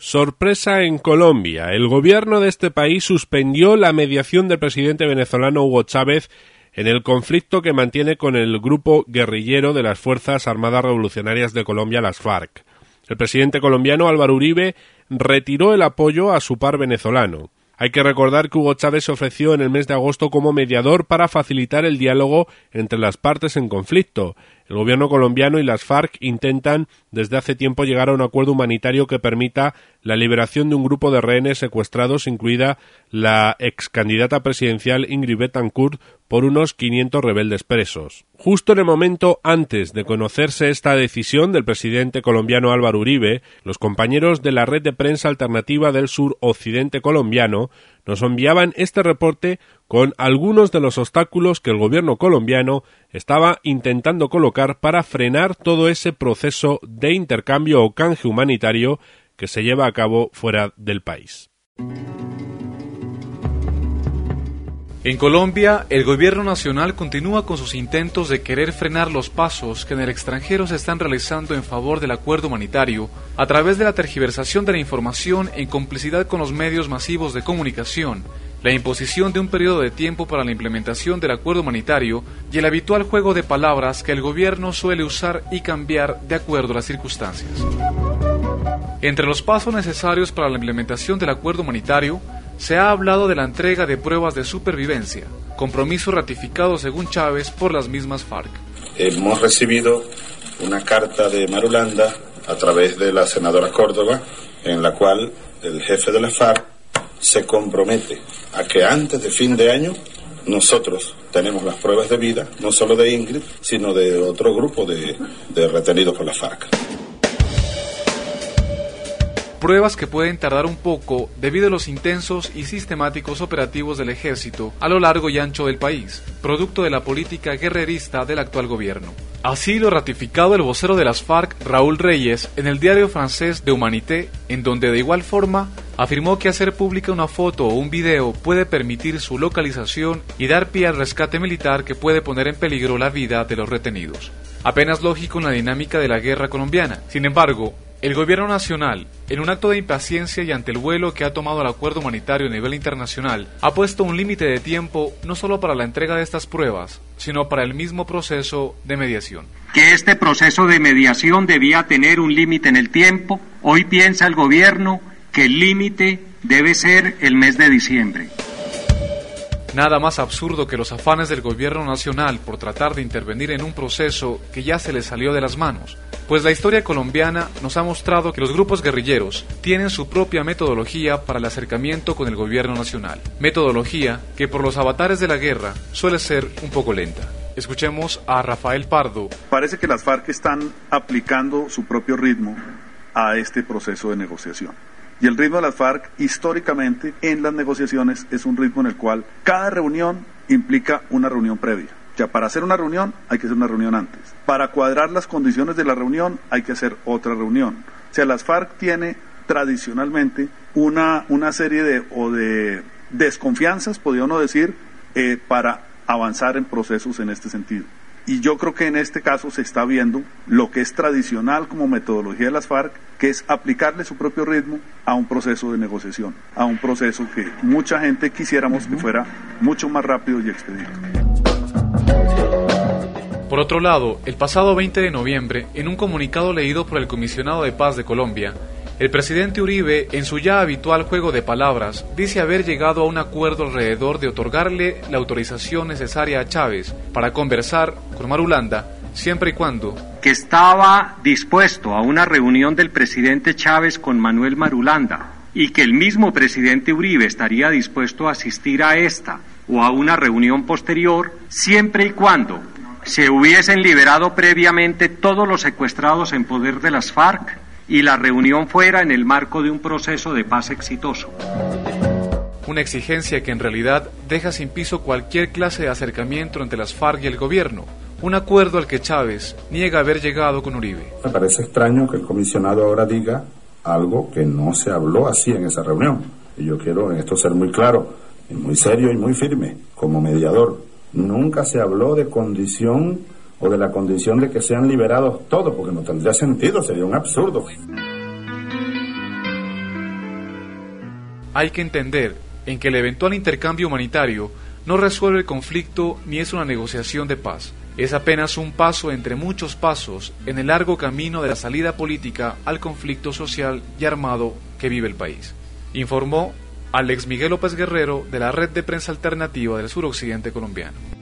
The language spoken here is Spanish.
Sorpresa en Colombia. El gobierno de este país suspendió la mediación del presidente venezolano Hugo Chávez en el conflicto que mantiene con el grupo guerrillero de las Fuerzas Armadas Revolucionarias de Colombia, las FARC. El presidente colombiano Álvaro Uribe retiró el apoyo a su par venezolano. Hay que recordar que Hugo Chávez se ofreció en el mes de agosto como mediador para facilitar el diálogo entre las partes en conflicto. El gobierno colombiano y las FARC intentan desde hace tiempo llegar a un acuerdo humanitario que permita la liberación de un grupo de rehenes secuestrados, incluida la ex candidata presidencial Ingrid Betancourt, por unos 500 rebeldes presos. Justo en el momento antes de conocerse esta decisión del presidente colombiano Álvaro Uribe, los compañeros de la red de prensa alternativa del suroccidente colombiano nos enviaban este reporte con algunos de los obstáculos que el gobierno colombiano estaba intentando colocar para frenar todo ese proceso de intercambio o canje humanitario que se lleva a cabo fuera del país. En Colombia, el gobierno nacional continúa con sus intentos de querer frenar los pasos que en el extranjero se están realizando en favor del acuerdo humanitario a través de la tergiversación de la información en complicidad con los medios masivos de comunicación, la imposición de un periodo de tiempo para la implementación del acuerdo humanitario y el habitual juego de palabras que el gobierno suele usar y cambiar de acuerdo a las circunstancias. Entre los pasos necesarios para la implementación del acuerdo humanitario, se ha hablado de la entrega de pruebas de supervivencia, compromiso ratificado según Chávez por las mismas FARC. Hemos recibido una carta de Marulanda a través de la senadora Córdoba, en la cual el jefe de la FARC se compromete a que antes de fin de año nosotros tenemos las pruebas de vida, no solo de Ingrid, sino de otro grupo de retenidos por la FARC. Pruebas que pueden tardar un poco debido a los intensos y sistemáticos operativos del ejército a lo largo y ancho del país, producto de la política guerrerista del actual gobierno. Así lo ratificado el vocero de las FARC, Raúl Reyes, en el diario francés de Humanité, en donde de igual forma afirmó que hacer pública una foto o un video puede permitir su localización y dar pie al rescate militar que puede poner en peligro la vida de los retenidos. Apenas lógico en la dinámica de la guerra colombiana. Sin embargo, el gobierno nacional, en un acto de impaciencia y ante el vuelo que ha tomado el acuerdo humanitario a nivel internacional, ha puesto un límite de tiempo no solo para la entrega de estas pruebas, sino para el mismo proceso de mediación. Que este proceso de mediación debía tener un límite en el tiempo. Hoy piensa el gobierno que el límite debe ser el mes de diciembre. Nada más absurdo que los afanes del gobierno nacional por tratar de intervenir en un proceso que ya se les salió de las manos, pues la historia colombiana nos ha mostrado que los grupos guerrilleros tienen su propia metodología para el acercamiento con el gobierno nacional, metodología que por los avatares de la guerra suele ser un poco lenta. Escuchemos a Rafael Pardo. Parece que las FARC están aplicando su propio ritmo a este proceso de negociación. Y el ritmo de las FARC, históricamente, en las negociaciones, es un ritmo en el cual cada reunión implica una reunión previa. Ya para hacer una reunión hay que hacer una reunión antes. Para cuadrar las condiciones de la reunión hay que hacer otra reunión. O sea, las FARC tiene tradicionalmente una serie de desconfianzas, podría uno decir, para avanzar en procesos en este sentido. Y yo creo que en este caso se está viendo lo que es tradicional como metodología de las FARC, que es aplicarle su propio ritmo a un proceso de negociación, a un proceso que mucha gente quisiéramos que fuera mucho más rápido y expedito. Por otro lado, el pasado 20 de noviembre, en un comunicado leído por el Comisionado de Paz de Colombia, el presidente Uribe, en su ya habitual juego de palabras, dice haber llegado a un acuerdo alrededor de otorgarle la autorización necesaria a Chávez para conversar con Marulanda, siempre y cuando que estaba dispuesto a una reunión del presidente Chávez con Manuel Marulanda y que el mismo presidente Uribe estaría dispuesto a asistir a esta o a una reunión posterior, siempre y cuando se hubiesen liberado previamente todos los secuestrados en poder de las FARC y la reunión fuera en el marco de un proceso de paz exitoso. Una exigencia que en realidad deja sin piso cualquier clase de acercamiento entre las FARC y el gobierno, un acuerdo al que Chávez niega haber llegado con Uribe. Me parece extraño que el comisionado ahora diga algo que no se habló así en esa reunión. Y yo quiero en esto ser muy claro, y muy serio y muy firme, como mediador. Nunca se habló de condición o de la condición de que sean liberados todos, porque no tendría sentido, sería un absurdo. hay que entender en que el eventual intercambio humanitario no resuelve el conflicto ni es una negociación de paz. Es apenas un paso entre muchos pasos en el largo camino de la salida política al conflicto social y armado que vive el país. Informó Alex Miguel López Guerrero de la Red de Prensa Alternativa del Suroccidente colombiano.